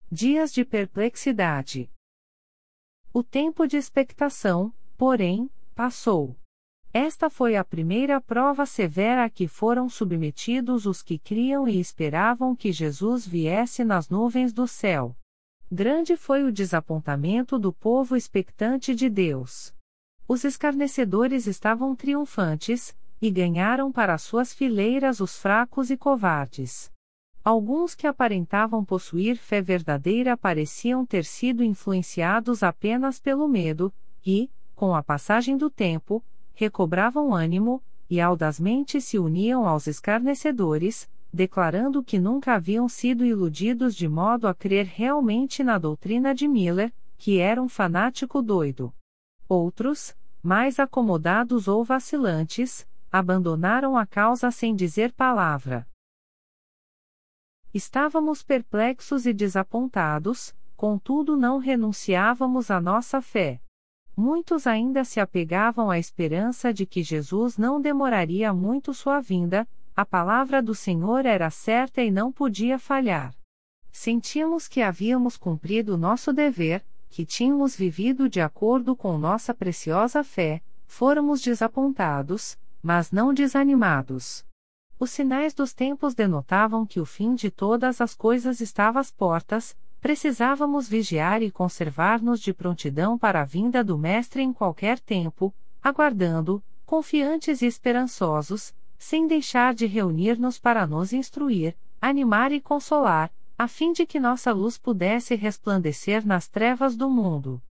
dias de perplexidade. O tempo de expectação, porém, passou. Esta foi a primeira prova severa a que foram submetidos os que criam e esperavam que Jesus viesse nas nuvens do céu. Grande foi o desapontamento do povo expectante de Deus. Os escarnecedores estavam triunfantes, e ganharam para suas fileiras os fracos e covardes. Alguns que aparentavam possuir fé verdadeira pareciam ter sido influenciados apenas pelo medo, e, com a passagem do tempo, recobravam ânimo, e audazmente se uniam aos escarnecedores, declarando que nunca haviam sido iludidos de modo a crer realmente na doutrina de Miller, que era um fanático doido. Outros, mais acomodados ou vacilantes, abandonaram a causa sem dizer palavra. Estávamos perplexos e desapontados, contudo não renunciávamos à nossa fé. Muitos ainda se apegavam à esperança de que Jesus não demoraria muito sua vinda, a palavra do Senhor era certa e não podia falhar. Sentíamos que havíamos cumprido nosso dever, que tínhamos vivido de acordo com nossa preciosa fé, fôramos desapontados, mas não desanimados. Os sinais dos tempos denotavam que o fim de todas as coisas estava às portas, precisávamos vigiar e conservar-nos de prontidão para a vinda do Mestre em qualquer tempo, aguardando, confiantes e esperançosos, sem deixar de reunir-nos para nos instruir, animar e consolar, a fim de que nossa luz pudesse resplandecer nas trevas do mundo.